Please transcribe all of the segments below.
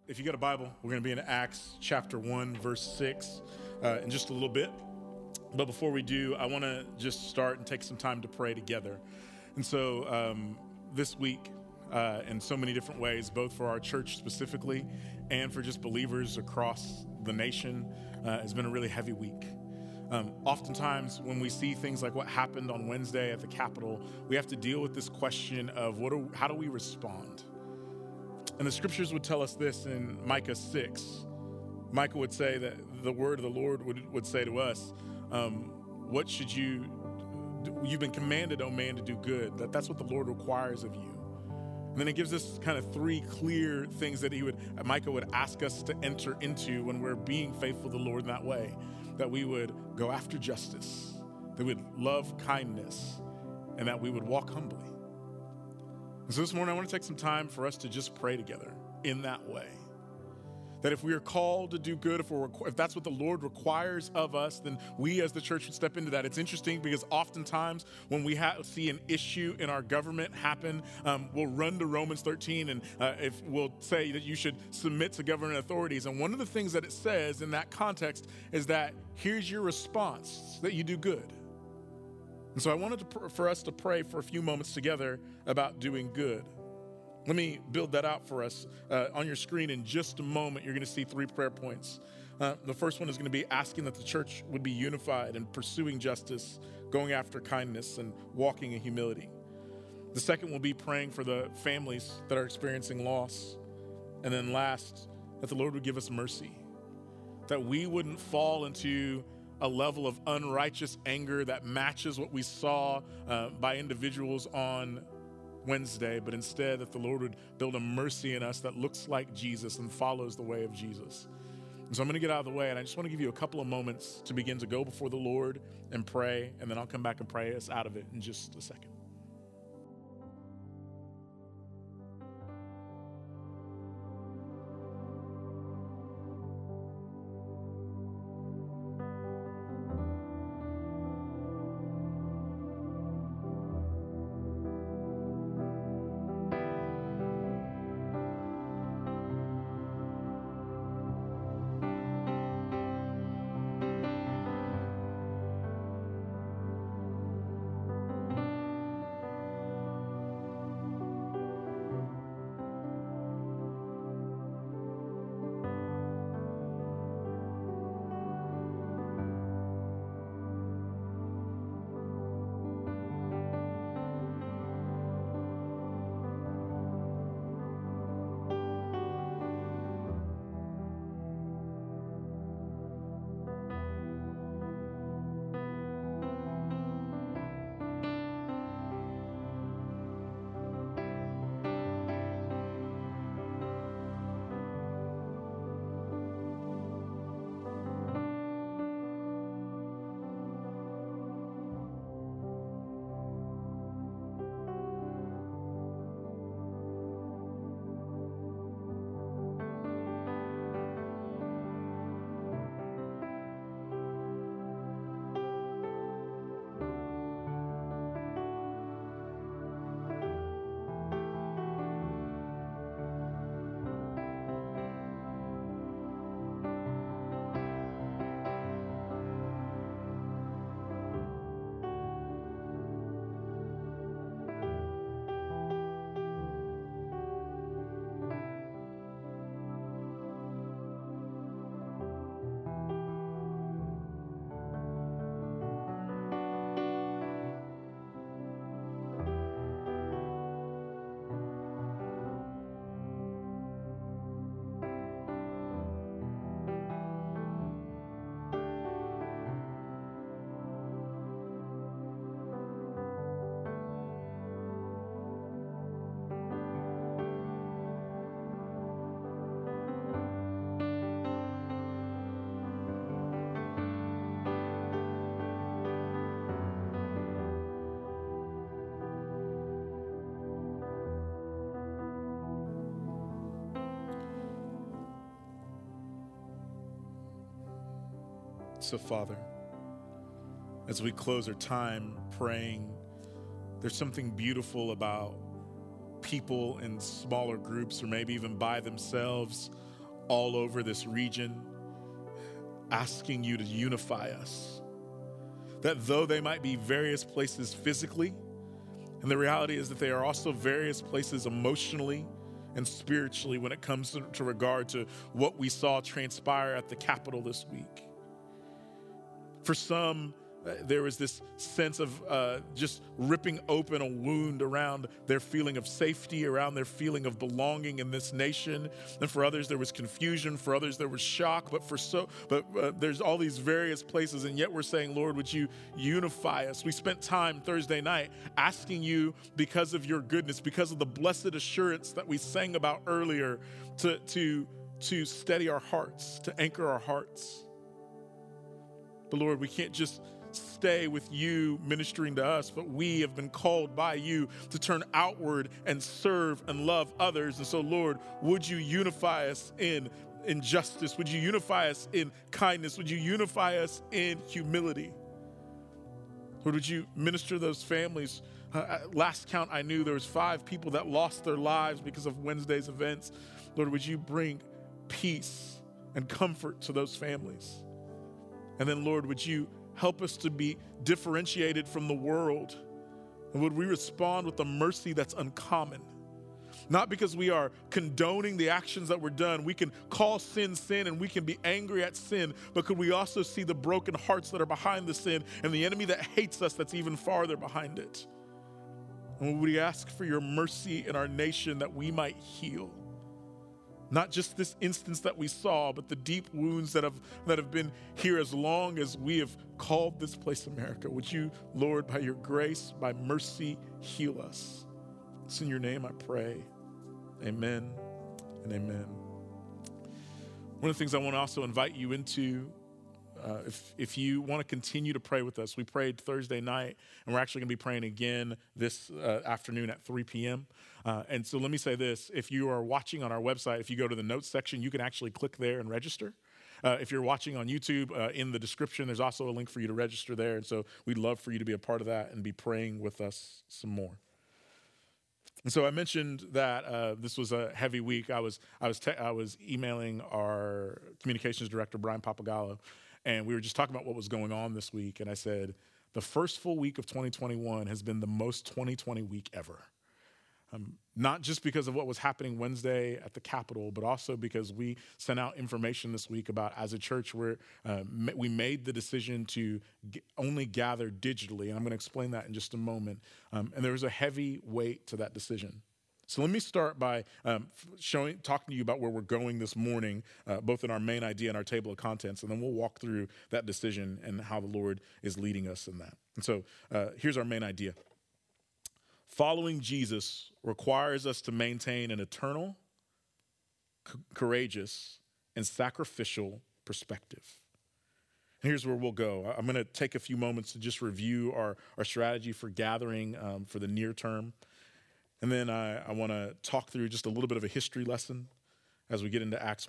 If you got a Bible, we're going to be in Acts chapter 1, verse 6 in just a little bit. But before we do, I want to just start and take some time to pray together. And so this week, in so many different ways, both for our church specifically and for just believers across the nation, has been a really heavy week. Oftentimes when we see things like what happened on Wednesday at the Capitol, we have to deal with this question of how do we respond? And the scriptures would tell us this in Micah 6. Micah would say that the word of the Lord would say to us, what should you do? You've been commanded, O man, to do good. That's what the Lord requires of you. And then it gives us kind of three clear things that Micah would ask us to enter into when we're being faithful to the Lord in that way. That we would go after justice, that we would love kindness, and that we would walk humbly. And so this morning, I want to take some time for us to just pray together in that way. That if we are called to do good, if that's what the Lord requires of us, then we as the church would step into that. It's interesting because oftentimes when we see an issue in our government happen, we'll run to Romans 13 and if we'll say that you should submit to government authorities. And one of the things that it says in that context is that here's your response, that you do good. And so I wanted for us to pray for a few moments together about doing good. Let me build that out for us. On your screen in just a moment, you're going to see 3 prayer points. The first one is going to be asking that the church would be unified and pursuing justice, going after kindness, and walking in humility. The second will be praying for the families that are experiencing loss. And then last, that the Lord would give us mercy, that we wouldn't fall into a level of unrighteous anger that matches what we saw by individuals on Wednesday, but instead that the Lord would build a mercy in us that looks like Jesus and follows the way of Jesus. And so I'm going to get out of the way, and I just want to give you a couple of moments to begin to go before the Lord and pray, and then I'll come back and pray us out of it in just a second. So, Father, as we close our time praying, there's something beautiful about people in smaller groups or maybe even by themselves all over this region, asking you to unify us. That though they might be various places physically, and the reality is that they are also various places emotionally and spiritually when it comes to regard to what we saw transpire at the Capitol this week. For some, there was this sense of just ripping open a wound around their feeling of safety, around their feeling of belonging in this nation. And for others, there was confusion. For others, there was shock. But there's all these various places, and yet we're saying, Lord, would you unify us? We spent time Thursday night asking you, because of your goodness, because of the blessed assurance that we sang about earlier, to steady our hearts, to anchor our hearts. But Lord, we can't just stay with you ministering to us, but we have been called by you to turn outward and serve and love others. And so, Lord, would you unify us in justice? Would you unify us in kindness? Would you unify us in humility? Lord, would you minister to those families? Last count I knew there was 5 people that lost their lives because of Wednesday's events. Lord, would you bring peace and comfort to those families? And then, Lord, would you help us to be differentiated from the world? And would we respond with a mercy that's uncommon? Not because we are condoning the actions that were done. We can call sin sin and we can be angry at sin, but could we also see the broken hearts that are behind the sin and the enemy that hates us that's even farther behind it? And would we ask for your mercy in our nation that we might heal? Not just this instance that we saw, but the deep wounds that have been here as long as we have called this place America. Would you, Lord, by your grace, by mercy, heal us? It's in your name I pray. Amen and amen. One of the things I want to also invite you into, if you want to continue to pray with us, we prayed Thursday night, and we're actually going to be praying again this afternoon at 3 p.m. And so let me say this. If you are watching on our website, if you go to the notes section, you can actually click there and register. If you're watching on YouTube, in the description, there's also a link for you to register there. And so we'd love for you to be a part of that and be praying with us some more. And so I mentioned that this was a heavy week. I was emailing our communications director, Brian Papagallo, and we were just talking about what was going on this week. And I said, the first full week of 2021 has been the most 2020 week ever. Not just because of what was happening Wednesday at the Capitol, but also because we sent out information this week about, as a church, we made the decision to only gather digitally. And I'm going to explain that in just a moment. And there was a heavy weight to that decision. So let me start by talking to you about where we're going this morning, both in our main idea and our table of contents, and then we'll walk through that decision and how the Lord is leading us in that. And so here's our main idea. Following Jesus requires us to maintain an eternal, courageous, and sacrificial perspective. And here's where we'll go. I'm going to take a few moments to just review our strategy for gathering for the near term. And then I want to talk through just a little bit of a history lesson as we get into Acts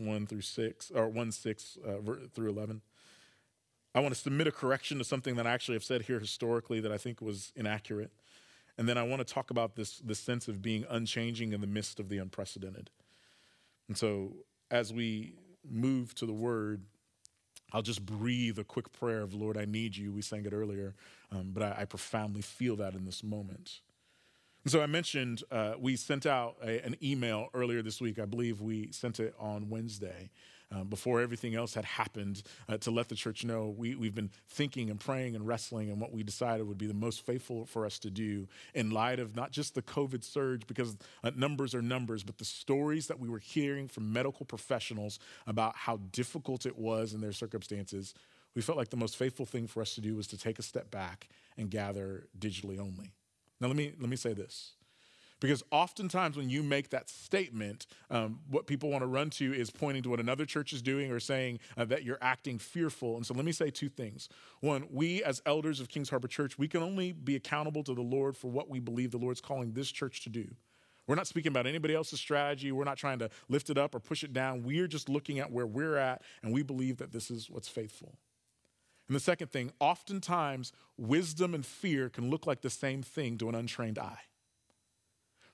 1:6 through 11. I want to submit a correction to something that I actually have said here historically that I think was inaccurate. And then I want to talk about this sense of being unchanging in the midst of the unprecedented. And so as we move to the word, I'll just breathe a quick prayer of, Lord, I need you. We sang it earlier, but I profoundly feel that in this moment. And so I mentioned we sent out an email earlier this week. I believe we sent it on Wednesday. Before everything else had happened, to let the church know we've been thinking and praying and wrestling, and what we decided would be the most faithful for us to do in light of not just the COVID surge, because numbers are numbers, but the stories that we were hearing from medical professionals about how difficult it was in their circumstances. We felt like the most faithful thing for us to do was to take a step back and gather digitally only. Now, let me say this. Because oftentimes when you make that statement, what people want to run to is pointing to what another church is doing or saying that you're acting fearful. And so let me say 2 things. One, we as elders of Kings Harbor Church, we can only be accountable to the Lord for what we believe the Lord's calling this church to do. We're not speaking about anybody else's strategy. We're not trying to lift it up or push it down. We're just looking at where we're at, and we believe that this is what's faithful. And the second thing, oftentimes wisdom and fear can look like the same thing to an untrained eye.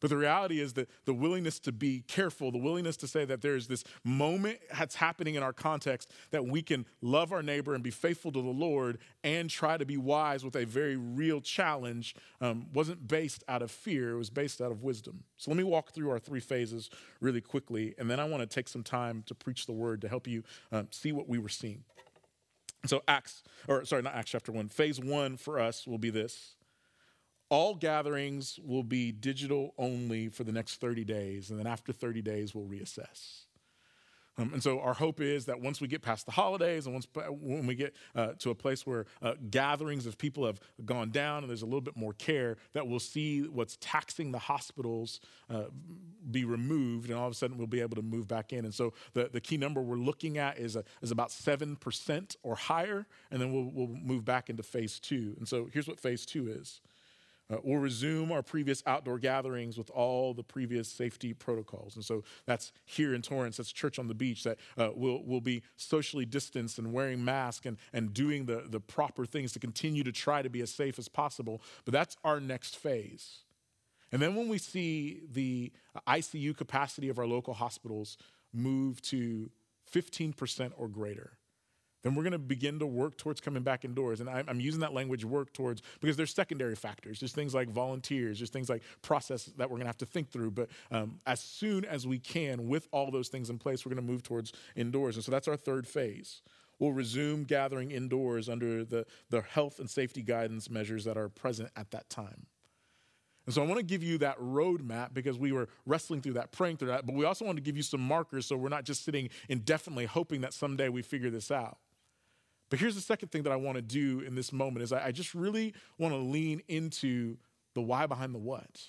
But the reality is that the willingness to be careful, the willingness to say that there's this moment that's happening in our context that we can love our neighbor and be faithful to the Lord and try to be wise with a very real challenge wasn't based out of fear. It was based out of wisdom. So let me walk through our 3 phases really quickly, and then I want to take some time to preach the word to help you see what we were seeing. So not Acts chapter 1. Phase 1 for us will be this. All gatherings will be digital only for the next 30 days, and then after 30 days, we'll reassess. And so our hope is that once we get past the holidays and when we get to a place where gatherings of people have gone down and there's a little bit more care, that we'll see what's taxing the hospitals be removed, and all of a sudden we'll be able to move back in. And so the key number we're looking at is about 7% or higher, and then we'll move back into phase 2. And so here's what phase 2 is. We'll resume our previous outdoor gatherings with all the previous safety protocols. And so that's here in Torrance, that's Church on the Beach, that we'll be socially distanced and wearing masks and doing the proper things to continue to try to be as safe as possible. But that's our next phase. And then when we see the ICU capacity of our local hospitals move to 15% or greater, then we're going to begin to work towards coming back indoors. And I'm using that language, work towards, because there's secondary factors. There's things like volunteers. There's things like process that we're going to have to think through. But as soon as we can, with all those things in place, we're going to move towards indoors. And so that's our 3rd phase. We'll resume gathering indoors under the health and safety guidance measures that are present at that time. And so I want to give you that roadmap because we were wrestling through that, praying through that, but we also want to give you some markers so we're not just sitting indefinitely hoping that someday we figure this out. But here's the second thing that I want to do in this moment is I just really want to lean into the why behind the what.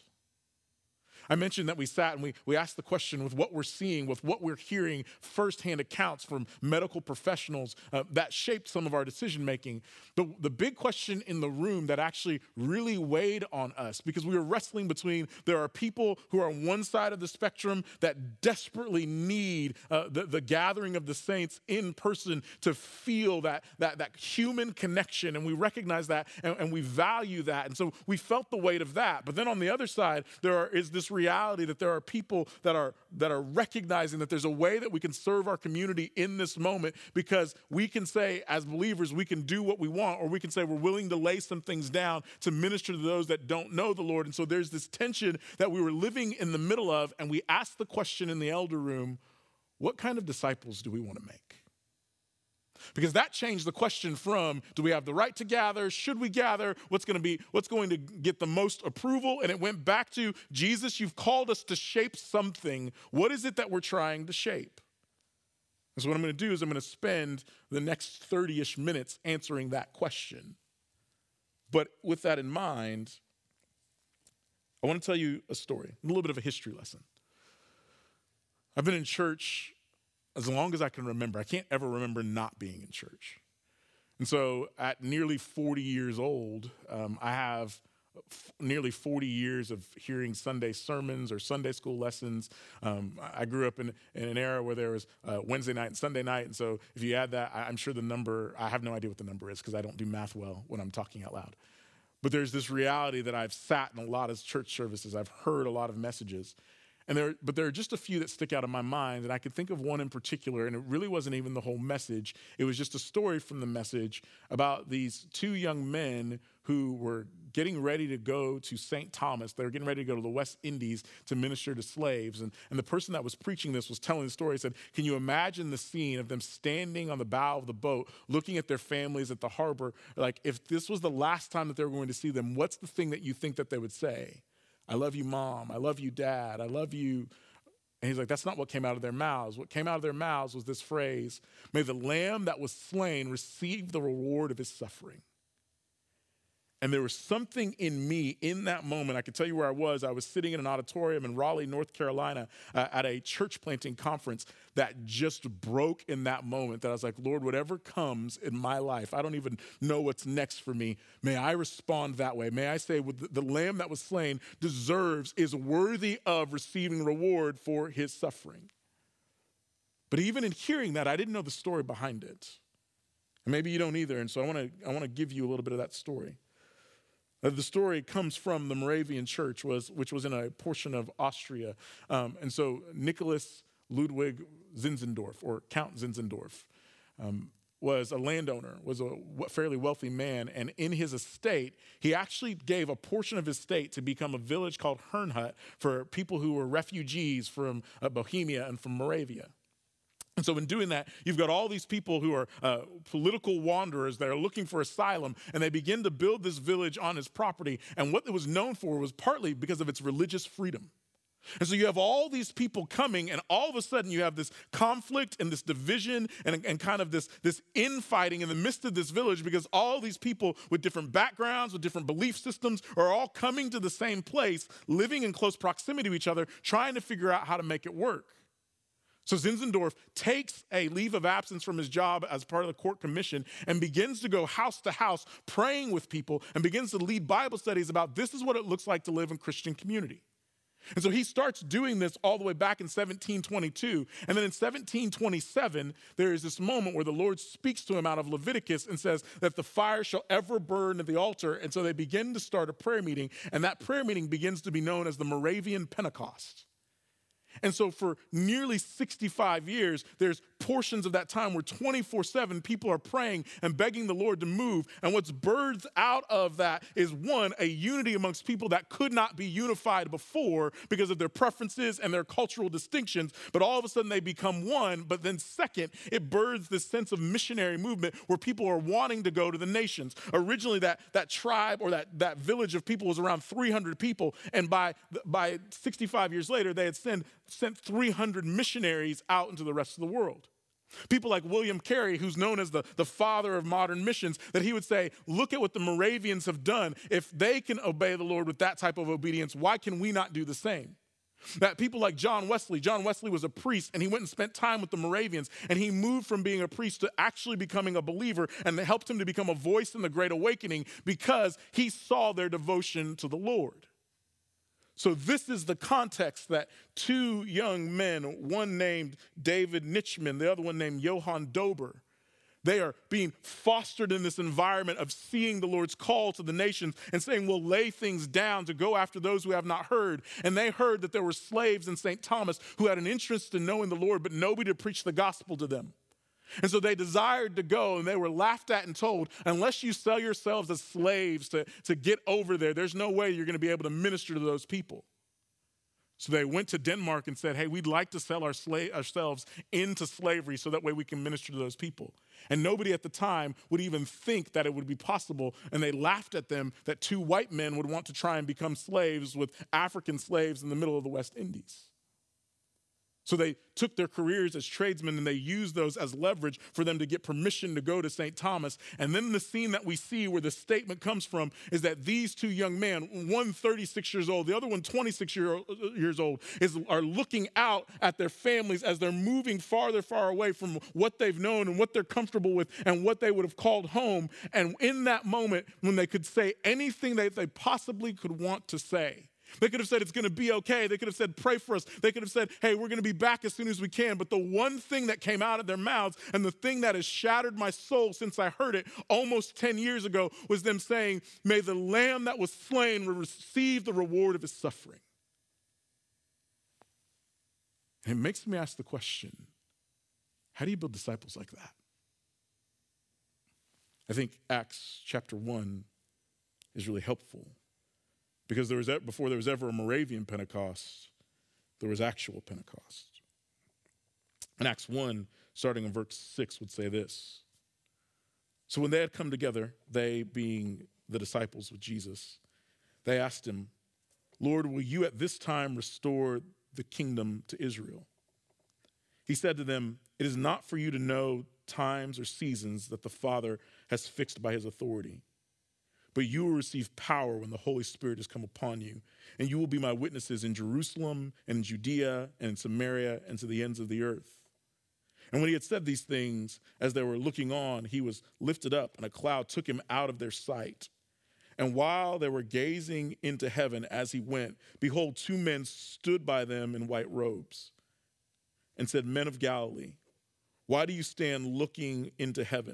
I mentioned that we sat and we asked the question with what we're seeing, with what we're hearing, firsthand accounts from medical professionals that shaped some of our decision making. The big question in the room that actually really weighed on us, because we were wrestling between, there are people who are on one side of the spectrum that desperately need the gathering of the saints in person to feel that human connection, and we recognize that and we value that. And so we felt the weight of that. But then on the other side, is this reality that there are people that are recognizing that there's a way that we can serve our community in this moment, because we can say as believers we can do what we want, or we can say we're willing to lay some things down to minister to those that don't know the Lord. And so there's this tension that we were living in the middle of, and we asked the question in the elder room, what kind of disciples do we want to make? Because that changed the question from, do we have the right to gather? Should we gather? What's going to get the most approval? And it went back to, Jesus, you've called us to shape something. What is it that we're trying to shape? And so what I'm going to do is I'm going to spend the next 30-ish minutes answering that question. But with that in mind, I want to tell you a story, a little bit of a history lesson. I've been in church as long as I can remember. I can't ever remember not being in church. And so at nearly 40 years old, I have nearly 40 years of hearing Sunday sermons or Sunday school lessons. I grew up in an era where there was Wednesday night and Sunday night. And so if you add that, I'm sure the number, I have no idea what the number is because I don't do math well when I'm talking out loud. But there's this reality that I've sat in a lot of church services. I've heard a lot of messages. But there are just a few that stick out in my mind, and I could think of one in particular, and it really wasn't even the whole message. It was just a story from the message about these 2 young men who were getting ready to go to St. Thomas. They were getting ready to go to the West Indies to minister to slaves. And the person that was preaching this was telling the story. He said, can you imagine the scene of them standing on the bow of the boat, looking at their families at the harbor? Like, if this was the last time that they were going to see them, what's the thing that you think that they would say? I love you, Mom. I love you, Dad. I love you. And he's like, that's not what came out of their mouths. What came out of their mouths was this phrase, may the lamb that was slain receive the reward of his suffering. And there was something in me in that moment. I can tell you where I was. I was sitting in an auditorium in Raleigh, North Carolina, at a church planting conference that just broke in that moment. That I was like, Lord, whatever comes in my life, I don't even know what's next for me. May I respond that way. May I say, the lamb that was slain is worthy of receiving reward for his suffering. But even in hearing that, I didn't know the story behind it. And maybe you don't either. And so I want to give you a little bit of that story. The story comes from the Moravian Church, which was in a portion of Austria. And so Nicholas Ludwig Zinzendorf, or Count Zinzendorf, was a landowner, was a fairly wealthy man. And in his estate, he actually gave a portion of his estate to become a village called Herrnhut for people who were refugees from Bohemia and from Moravia. And so in doing that, you've got all these people who are political wanderers that are looking for asylum, and they begin to build this village on his property. And what it was known for was partly because of its religious freedom. And so you have all these people coming, and all of a sudden you have this conflict and this division and kind of this infighting in the midst of this village, because all these people with different backgrounds, with different belief systems, are all coming to the same place, living in close proximity to each other, trying to figure out how to make it work. So Zinzendorf takes a leave of absence from his job as part of the court commission and begins to go house to house praying with people and begins to lead Bible studies about this is what it looks like to live in Christian community. And so he starts doing this all the way back in 1722. And then in 1727, there is this moment where the Lord speaks to him out of Leviticus and says that the fire shall ever burn at the altar. And so they begin to start a prayer meeting. And that prayer meeting begins to be known as the Moravian Pentecost. And so for nearly 65 years, there's portions of that time where 24/7 people are praying and begging the Lord to move. And what's birthed out of that is, one, a unity amongst people that could not be unified before because of their preferences and their cultural distinctions. But all of a sudden they become one. But then second, it births this sense of missionary movement where people are wanting to go to the nations. Originally, that tribe or that village of people was around 300 people. And by 65 years later, they had sent 300 missionaries out into the rest of the world. People like William Carey, who's known as the father of modern missions, that he would say, look at what the Moravians have done. If they can obey the Lord with that type of obedience, why can we not do the same? That people like John Wesley was a priest, and he went and spent time with the Moravians, and he moved from being a priest to actually becoming a believer, and they helped him to become a voice in the Great Awakening because he saw their devotion to the Lord. So this is the context that two young men, one named David Nitschmann, the other one named Johann Dober, they are being fostered in this environment of seeing the Lord's call to the nations and saying, we'll lay things down to go after those who have not heard. And they heard that there were slaves in St. Thomas who had an interest in knowing the Lord, but nobody to preach the gospel to them. And so they desired to go, and they were laughed at and told, unless you sell yourselves as slaves to get over there, there's no way you're going to be able to minister to those people. So they went to Denmark and said, hey, we'd like to sell ourselves into slavery so that way we can minister to those people. And nobody at the time would even think that it would be possible. And they laughed at them that two white men would want to try and become slaves with African slaves in the middle of the West Indies. So they took their careers as tradesmen and they used those as leverage for them to get permission to go to St. Thomas. And then the scene that we see where the statement comes from is that these two young men, one 36 years old, the other one 26 years old, are looking out at their families as they're moving far away from what they've known and what they're comfortable with and what they would have called home. And in that moment, when they could say anything that they possibly could want to say, they could have said, it's going to be okay. They could have said, pray for us. They could have said, hey, we're going to be back as soon as we can. But the one thing that came out of their mouths and the thing that has shattered my soul since I heard it almost 10 years ago was them saying, may the lamb that was slain receive the reward of his suffering. And it makes me ask the question, how do you build disciples like that? I think Acts chapter 1 is really helpful. Because before there was ever a Moravian Pentecost, there was actual Pentecost. In Acts 1, starting in verse 6, would say this. So when they had come together, they being the disciples with Jesus, they asked him, Lord, will you at this time restore the kingdom to Israel? He said to them, it is not for you to know times or seasons that the Father has fixed by his authority. But you will receive power when the Holy Spirit has come upon you, and you will be my witnesses in Jerusalem and in Judea and in Samaria and to the ends of the earth. And when he had said these things, as they were looking on, he was lifted up, and a cloud took him out of their sight. And while they were gazing into heaven as he went, behold, two men stood by them in white robes and said, Men of Galilee, why do you stand looking into heaven?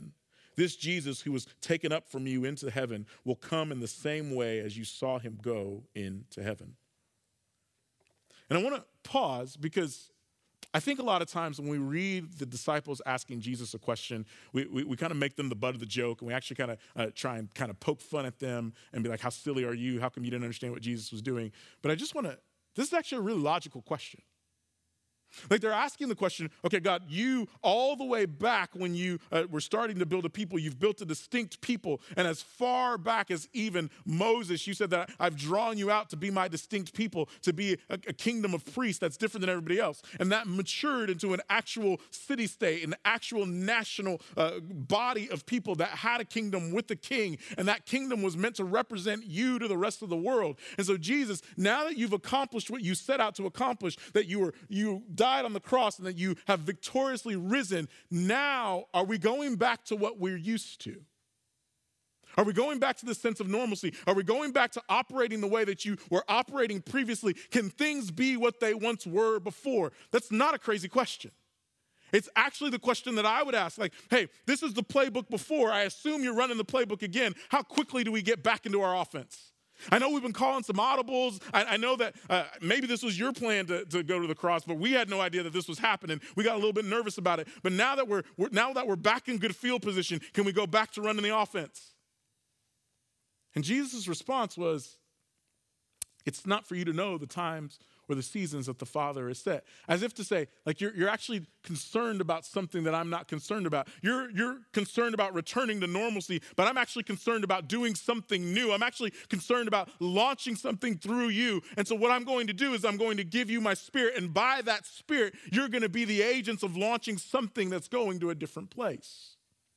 This Jesus who was taken up from you into heaven will come in the same way as you saw him go into heaven. And I want to pause because I think a lot of times when we read the disciples asking Jesus a question, we kind of make them the butt of the joke, and we actually kind of try and kind of poke fun at them and be like, how silly are you? How come you didn't understand what Jesus was doing? But I just want to, this is actually a really logical question. Like they're asking the question, okay, God, you all the way back when you were starting to build a people, you've built a distinct people. And as far back as even Moses, you said that I've drawn you out to be my distinct people, to be a kingdom of priests that's different than everybody else. And that matured into an actual city-state, an actual national body of people that had a kingdom with the king. And that kingdom was meant to represent you to the rest of the world. And so Jesus, now that you've accomplished what you set out to accomplish, that you died on the cross and that you have victoriously risen, now are we going back to what we're used to? Are we going back to the sense of normalcy? Are we going back to operating the way that you were operating previously? Can things be what they once were before? That's not a crazy question. It's actually the question that I would ask, like, hey, this is the playbook before. I assume you're running the playbook again. How quickly do we get back into our offense? I know we've been calling some audibles. I know that maybe this was your plan to go to the cross, but we had no idea that this was happening. We got a little bit nervous about it. But now that we're back in good field position, can we go back to running the offense? And Jesus' response was, it's not for you to know the times or the seasons that the Father has set. As if to say, like you're actually concerned about something that I'm not concerned about. You're concerned about returning to normalcy, but I'm actually concerned about doing something new. I'm actually concerned about launching something through you. And so what I'm going to do is I'm going to give you my Spirit, and by that Spirit, you're going to be the agents of launching something that's going to a different place.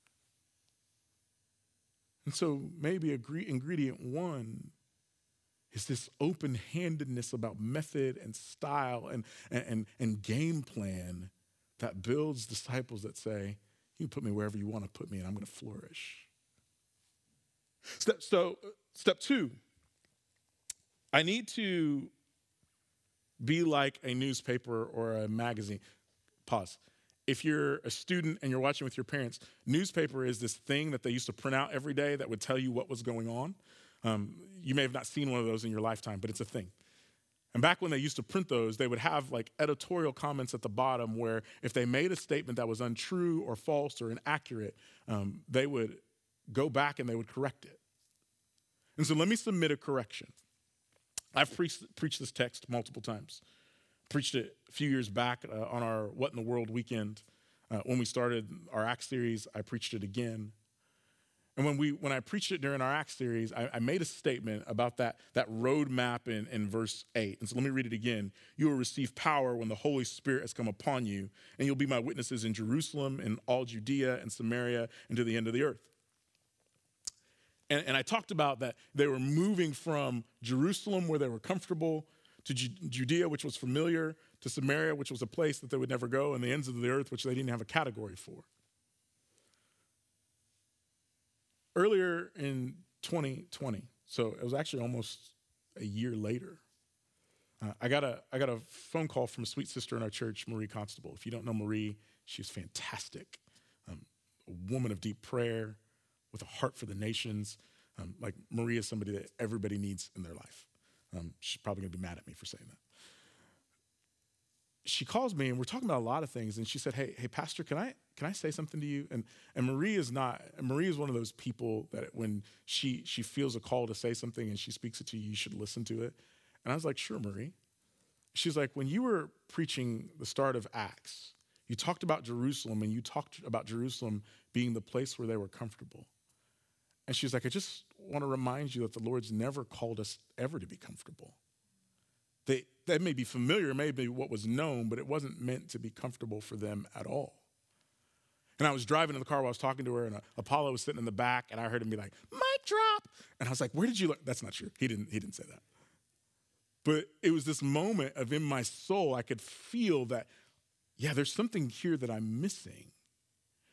And so maybe ingredient one is this open-handedness about method and style and game plan that builds disciples that say, you can put me wherever you want to put me and I'm going to flourish. Step two, I need to be like a newspaper or a magazine. Pause. If you're a student and you're watching with your parents, newspaper is this thing that they used to print out every day that would tell you what was going on. You may have not seen one of those in your lifetime, but it's a thing. And back when they used to print those, they would have like editorial comments at the bottom where if they made a statement that was untrue or false or inaccurate, they would go back and they would correct it. And so let me submit a correction. I've preached this text multiple times. Preached it a few years back on our What in the World weekend. When we started our Acts series, I preached it again. And when I preached it during our Acts series, I made a statement about that roadmap in verse 8. And so let me read it again. You will receive power when the Holy Spirit has come upon you, and you'll be my witnesses in Jerusalem, in all Judea and Samaria, and to the end of the earth. And I talked about that they were moving from Jerusalem, where they were comfortable, to Judea, which was familiar, to Samaria, which was a place that they would never go, and the ends of the earth, which they didn't have a category for. Earlier in 2020, so it was actually almost a year later, I got a phone call from a sweet sister in our church, Marie Constable. If you don't know Marie, she's fantastic. A woman of deep prayer with a heart for the nations. Like Marie is somebody that everybody needs in their life. She's probably going to be mad at me for saying that. She calls me and we're talking about a lot of things, and she said, hey, Pastor, can I say something to you? And Marie is one of those people that when she feels a call to say something and she speaks it to you, you should listen to it. And I was like, sure, Marie. She's like, when you were preaching the start of Acts, you talked about Jerusalem, and you talked about Jerusalem being the place where they were comfortable. And she's like, I just want to remind you that the Lord's never called us ever to be comfortable. That may be familiar, may be what was known, but it wasn't meant to be comfortable for them at all. And I was driving in the car while I was talking to her, and Apollo was sitting in the back, and I heard him be like, mic drop. And I was like, where did you learn? That's not true. He didn't say that. But it was this moment of in my soul, I could feel that, yeah, there's something here that I'm missing.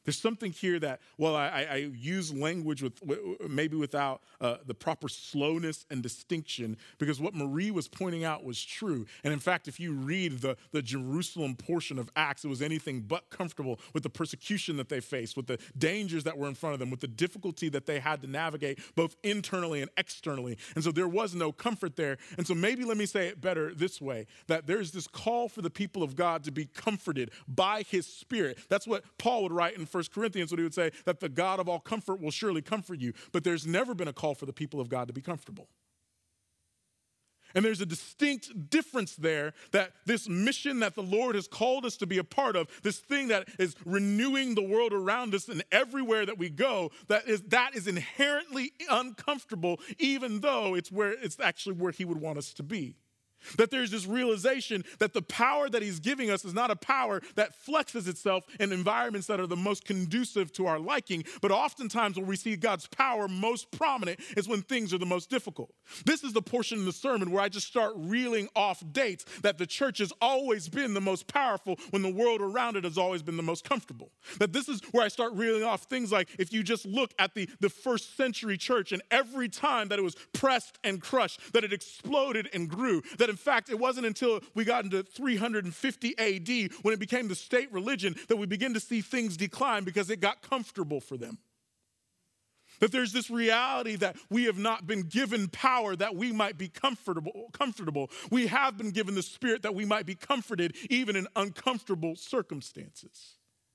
There's something here that, well, I use language maybe without the proper slowness and distinction, because what Marie was pointing out was true. And in fact, if you read the Jerusalem portion of Acts, it was anything but comfortable with the persecution that they faced, with the dangers that were in front of them, with the difficulty that they had to navigate both internally and externally. And so there was no comfort there. And so maybe let me say it better this way, that there's this call for the people of God to be comforted by his Spirit. That's what Paul would write in 1 Corinthians, when he would say that the God of all comfort will surely comfort you. But there's never been a call for the people of God to be comfortable. And there's a distinct difference there, that this mission that the Lord has called us to be a part of, this thing that is renewing the world around us and everywhere that we go, that is inherently uncomfortable, even though it's actually where he would want us to be. That there's this realization that the power that he's giving us is not a power that flexes itself in environments that are the most conducive to our liking, but oftentimes where we see God's power most prominent is when things are the most difficult. This is the portion in the sermon where I just start reeling off dates that the church has always been the most powerful when the world around it has always been the most comfortable. That this is where I start reeling off things like, if you just look at the first century church, and every time that it was pressed and crushed, that it exploded and grew, that in fact, it wasn't until we got into 350 AD when it became the state religion that we begin to see things decline because it got comfortable for them. That there's this reality that we have not been given power that we might be comfortable. We have been given the Spirit that we might be comforted even in uncomfortable circumstances.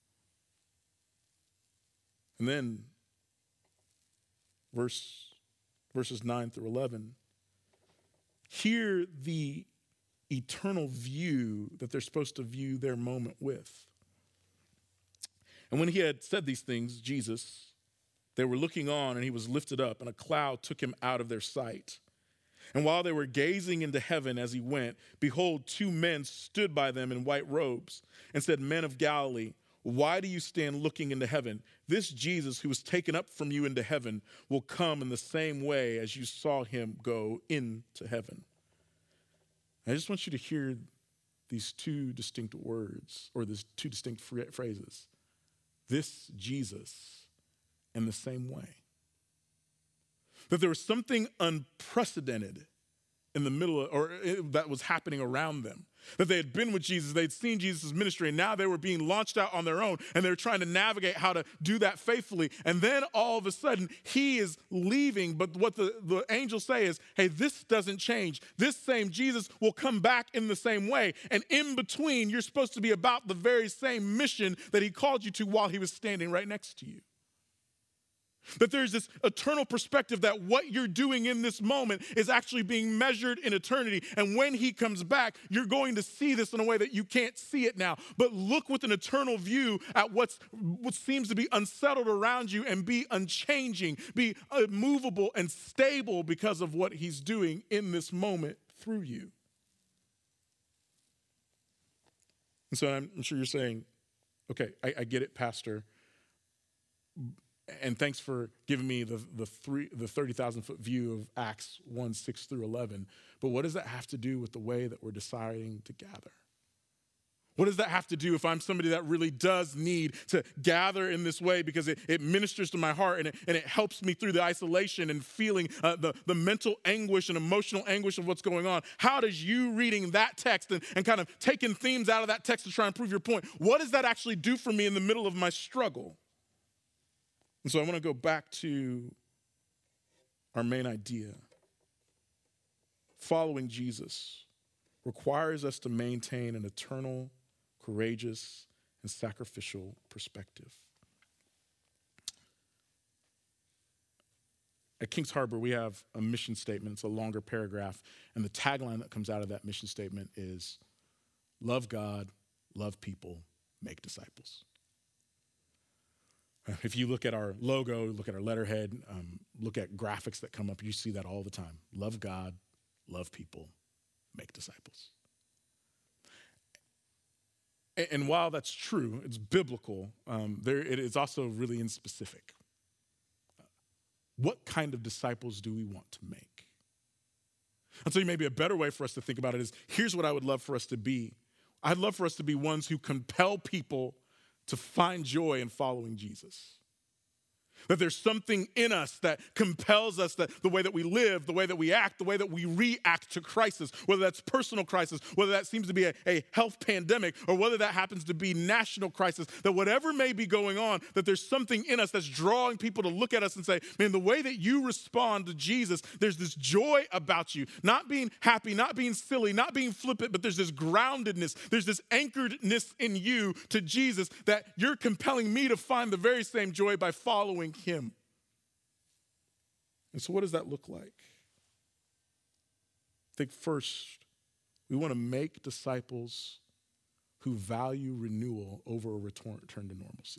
And then verses 9 through 11. Hear the eternal view that they're supposed to view their moment with. And when he had said these things, Jesus, they were looking on, and he was lifted up, and a cloud took him out of their sight. And while they were gazing into heaven as he went, behold, two men stood by them in white robes and said, Men of Galilee, why do you stand looking into heaven? This Jesus who was taken up from you into heaven will come in the same way as you saw him go into heaven. I just want you to hear these two distinct words, or these two distinct phrases. This Jesus in the same way. That there was something unprecedented in the middle that was happening around them. That they had been with Jesus, they'd seen Jesus' ministry, and now they were being launched out on their own, and they were trying to navigate how to do that faithfully. And then all of a sudden, he is leaving, but what the angels say is, hey, this doesn't change. This same Jesus will come back in the same way. And in between, you're supposed to be about the very same mission that he called you to while he was standing right next to you. That there's this eternal perspective that what you're doing in this moment is actually being measured in eternity. And when he comes back, you're going to see this in a way that you can't see it now. But look with an eternal view at what seems to be unsettled around you, and be unchanging, be immovable and stable because of what he's doing in this moment through you. And so I'm sure you're saying, okay, I get it, Pastor. And thanks for giving me the 30,000-foot view of Acts 1, 6 through 11. But what does that have to do with the way that we're deciding to gather? What does that have to do if I'm somebody that really does need to gather in this way because it ministers to my heart and it helps me through the isolation and feeling the mental anguish and emotional anguish of what's going on? How does you reading that text and kind of taking themes out of that text to try and prove your point, what does that actually do for me in the middle of my struggle? And so I want to go back to our main idea. Following Jesus requires us to maintain an eternal, courageous, and sacrificial perspective. At Kings Harbor, we have a mission statement. It's a longer paragraph. And the tagline that comes out of that mission statement is, love God, love people, make disciples. If you look at our logo, look at our letterhead, look at graphics that come up, you see that all the time. Love God, love people, make disciples. And while that's true, it's biblical, it is also really in specific. What kind of disciples do we want to make? I'll tell you maybe a better way for us to think about it is, here's what I would love for us to be. I'd love for us to be ones who compel people to find joy in following Jesus. That there's something in us that compels us, that the way that we live, the way that we act, the way that we react to crisis, whether that's personal crisis, whether that seems to be a health pandemic, or whether that happens to be national crisis, that whatever may be going on, that there's something in us that's drawing people to look at us and say, man, the way that you respond to Jesus, there's this joy about you, not being happy, not being silly, not being flippant, but there's this groundedness, there's this anchoredness in you to Jesus that you're compelling me to find the very same joy by following him. And so what does that look like? I think first, we want to make disciples who value renewal over a return to normalcy.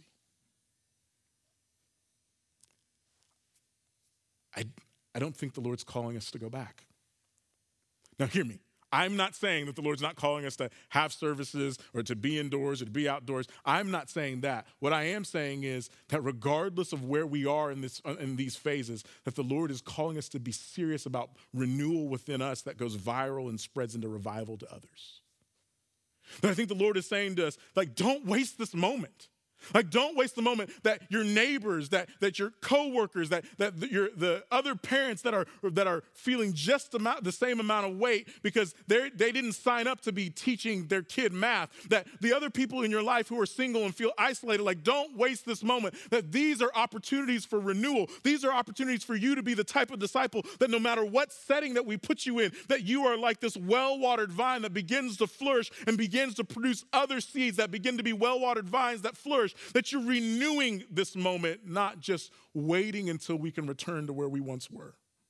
I don't think the Lord's calling us to go back. Now hear me. I'm not saying that the Lord's not calling us to have services or to be indoors or to be outdoors. I'm not saying that. What I am saying is that regardless of where we are in these phases, that the Lord is calling us to be serious about renewal within us that goes viral and spreads into revival to others. But I think the Lord is saying to us, like, don't waste this moment. Like, don't waste the moment that your neighbors, that your coworkers, that the other parents that are feeling just the same amount of weight because they didn't sign up to be teaching their kid math, that the other people in your life who are single and feel isolated, like, don't waste this moment, that these are opportunities for renewal. These are opportunities for you to be the type of disciple that no matter what setting that we put you in, that you are like this well-watered vine that begins to flourish and begins to produce other seeds that begin to be well-watered vines that flourish. That you're renewing this moment, not just waiting until we can return to where we once were.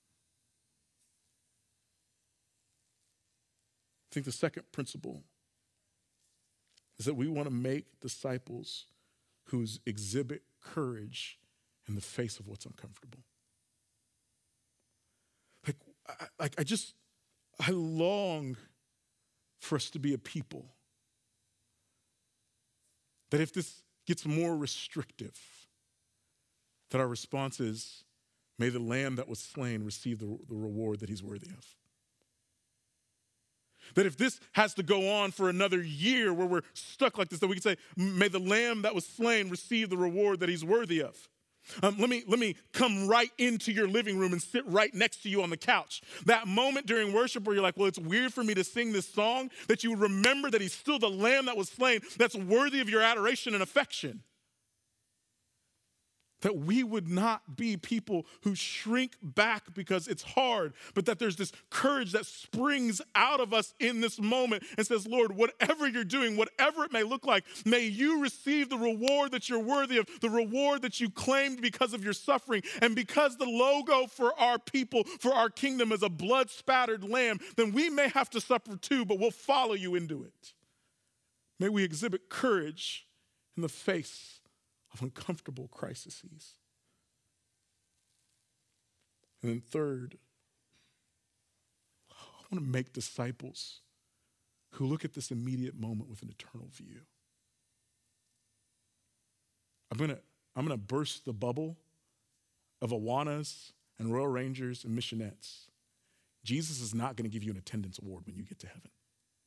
I think the second principle is that we want to make disciples who exhibit courage in the face of what's uncomfortable. I long for us to be a people that if this gets more restrictive, that our response is, may the lamb that was slain receive the reward that he's worthy of. That if this has to go on for another year where we're stuck like this, that we can say, may the lamb that was slain receive the reward that he's worthy of. Let me come right into your living room and sit right next to you on the couch. That moment during worship where you're like, well, it's weird for me to sing this song, that you remember that he's still the lamb that was slain, that's worthy of your adoration and affection. That we would not be people who shrink back because it's hard, but that there's this courage that springs out of us in this moment and says, Lord, whatever you're doing, whatever it may look like, may you receive the reward that you're worthy of, the reward that you claimed because of your suffering. And because the logo for our people, for our kingdom is a blood-spattered lamb, then we may have to suffer too, but we'll follow you into it. May we exhibit courage in the face of uncomfortable crises. And then third, I want to make disciples who look at this immediate moment with an eternal view. I'm gonna burst the bubble of Awanas and Royal Rangers and Missionettes. Jesus is not going to give you an attendance award when you get to heaven.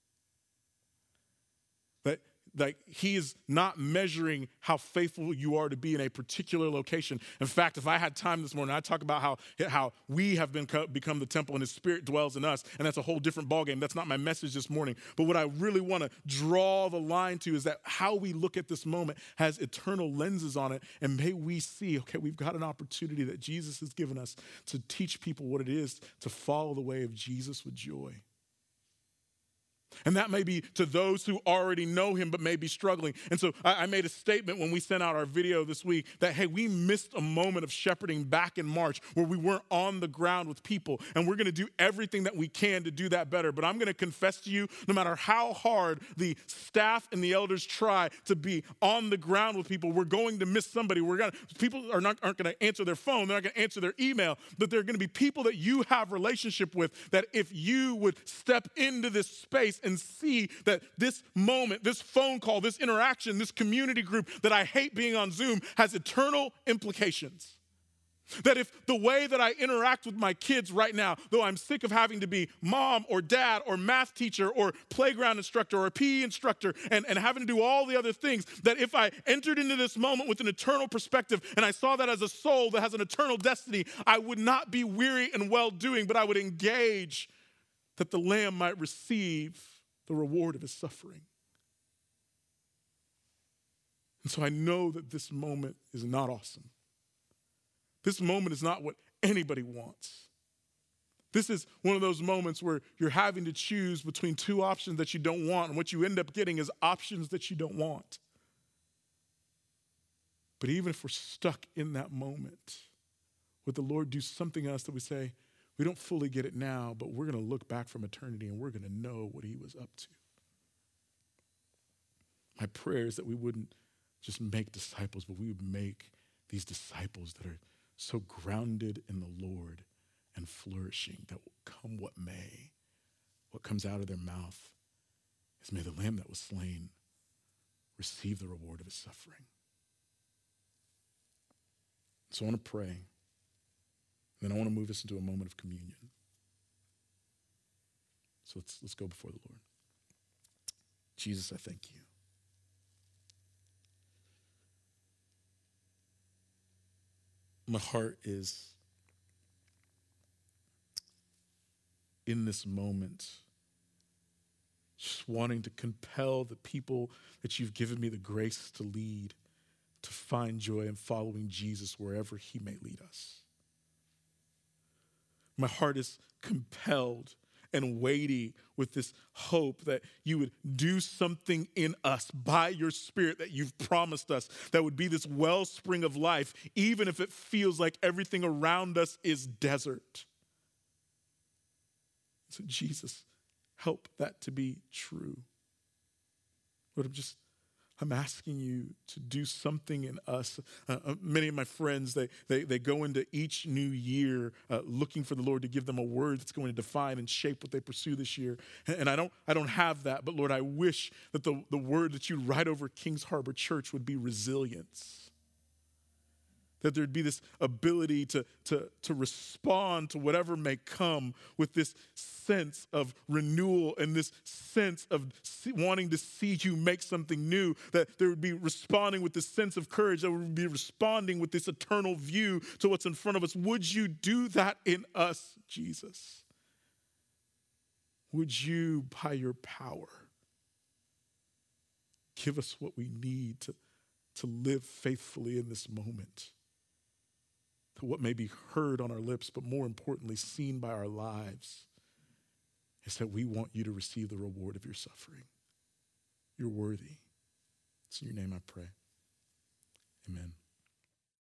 Like he is not measuring how faithful you are to be in a particular location. In fact, if I had time this morning, I'd talk about how we have become the temple and his spirit dwells in us, and that's a whole different ballgame. That's not my message this morning. But what I really want to draw the line to is that how we look at this moment has eternal lenses on it, and may we see, okay, we've got an opportunity that Jesus has given us to teach people what it is to follow the way of Jesus with joy. And that may be to those who already know him but may be struggling. And so I made a statement when we sent out our video this week that, hey, we missed a moment of shepherding back in March where we weren't on the ground with people. And we're going to do everything that we can to do that better. But I'm going to confess to you, no matter how hard the staff and the elders try to be on the ground with people, we're going to miss somebody. People aren't going to answer their phone. They're not going to answer their email. But there are going to be people that you have relationship with that if you would step into this space and see that this moment, this phone call, this interaction, this community group that I hate being on Zoom has eternal implications. That if the way that I interact with my kids right now, though I'm sick of having to be mom or dad or math teacher or playground instructor or PE instructor and having to do all the other things, that if I entered into this moment with an eternal perspective and I saw that as a soul that has an eternal destiny, I would not be weary in well-doing, but I would engage that the Lamb might receive the reward of his suffering. And so I know that this moment is not awesome. This moment is not what anybody wants. This is one of those moments where you're having to choose between two options that you don't want, and what you end up getting is options that you don't want. But even if we're stuck in that moment, would the Lord do something else that we say, we don't fully get it now, but we're going to look back from eternity and we're going to know what he was up to. My prayer is that we wouldn't just make disciples, but we would make these disciples that are so grounded in the Lord and flourishing that will come what may. What comes out of their mouth is, may the Lamb that was slain receive the reward of his suffering. So I want to pray. And then I want to move us into a moment of communion. So let's go before the Lord. Jesus, I thank you. My heart is in this moment just wanting to compel the people that you've given me the grace to lead to find joy in following Jesus wherever he may lead us. My heart is compelled and weighty with this hope that you would do something in us by your Spirit that you've promised us, that would be this wellspring of life, even if it feels like everything around us is desert. So Jesus, help that to be true. Lord, I'm asking you to do something in us. Many of my friends, they go into each new year looking for the Lord to give them a word that's going to define and shape what they pursue this year. And I don't have that, but Lord, I wish that the word that you write over Kings Harbor Church would be resilience. That there'd be this ability to respond to whatever may come with this sense of renewal and this sense of wanting to see you make something new. That there would be responding with this sense of courage. That would be responding with this eternal view to what's in front of us. Would you do that in us, Jesus? Would you, by your power, give us what we need to live faithfully in this moment? What may be heard on our lips, but more importantly, seen by our lives, is that we want you to receive the reward of your suffering. You're worthy. It's in your name I pray. Amen.